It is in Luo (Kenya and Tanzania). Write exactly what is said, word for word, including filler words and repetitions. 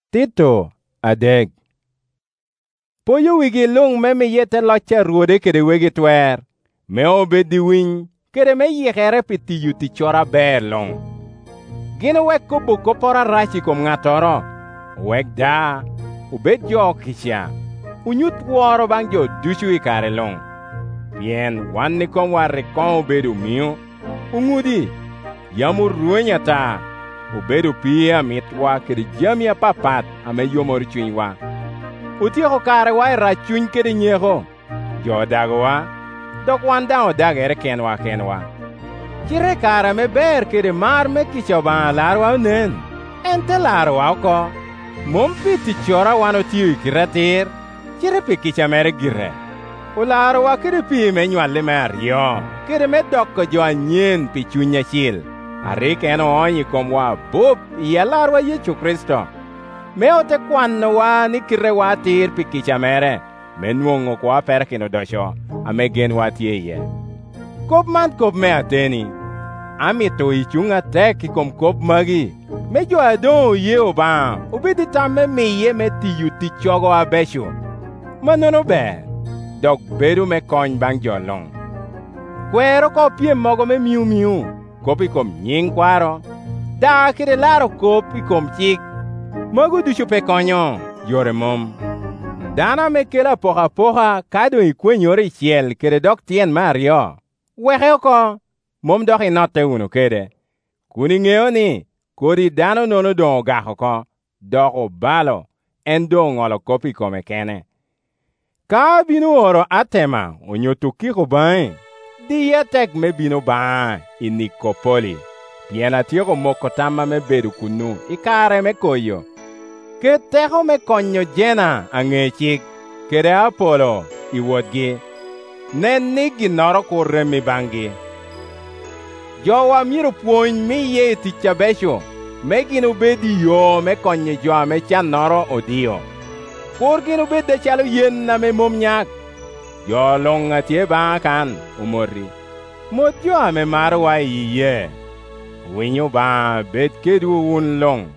Tito adek. Poyo wigi lung me mi yete locha ruode kede wegi twer. Me obedi winy kede me yikere piti yuti chora ber long. Gino wek kubu kopora rachi kom ngatoro. Wek da, ubed jo kisha. Unyut woro bang jo dushu ikare long. Bien, wan ni kom warre kon ubedu miu. Ungudi, yamur ruenya ta. Ubedu pia mitwa kede jamia papat ame yomor chunywa. Utieko kare wa rachuny kede nyeko. Jo dagwa, dok wan dao dagere kenwa kenwa. Chire kare me ber kede mar me kichoba larwa unen. Ente larwa uko. Mom piti chora wano tiyo ikiratir. Chire pi kichamere gire. Ularwa kede pi me nywalle me aryo. Kede me doko jo anyen pi chunya chil. Arik eno onyi komwa bub yalarwa Yesu Kristo. Me ote kwano wa ni kire wa tir pi kichamere. Me nwongo kwa perkino dosho. Ame gen wa tiye. Kop man kop me ateni. Ami to ichunga teki kom kop magi. Me jo adon ye oba. Ubidi tame me ye me tiyu ti chogo abesho. Manono be. Dok bedu me kony bang jolong. Kwero ko pie mogo me miu miu. Kopi kom nying kwaro. Da kire laro kopi kom chik. Mogo dusho pe konyo. Yore mom. Dana me kela poha poha kado ikwen yore chiel kere dok tien mario. Wehe oko. Mom dok inote uno kede. Kuni ngeo ni. Kodi dano nono don gaho ko. Doko balo. En don ngolo kopi kome kene. Ka binu oro atema. Onyoto kiko bain. Diya tek me binu bain. Inikopoli. Piena tiyoko moko tama me bedu kunu. Ikare me koyo. Ke teko me konyo jena angechik. Kere Apolo iwodgi. Nen nigi noro kore mi bangi. Jowa miro puony mi ye ticha besho. Me gino bedi yo me konye jo me chan noro odio. Kur gino bede chalo yen na me mom nyak. Jo longa tie ba kan umori. Mot jo ame marwa iye. Winyo ba bet kedu un long.